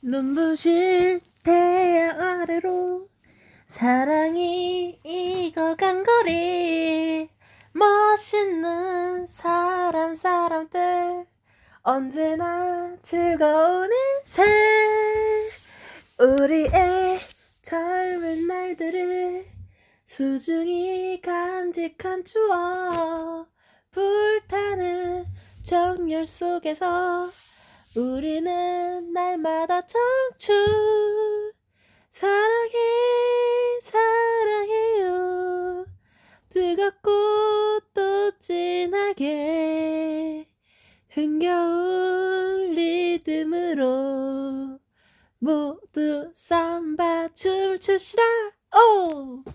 눈부실 태양 아래로 사랑이 익어간 거리. 멋있는 사람들 언제나 즐거운 인생. 우리의 젊은 날들을 소중히 간직한 추억. 불타는 정열 속에서 우리는 날마다 청춘. 사랑해 사랑해요. 뜨겁고 또 진하게 흥겨운 리듬으로 모두 삼바 춤을 춥시다. 오!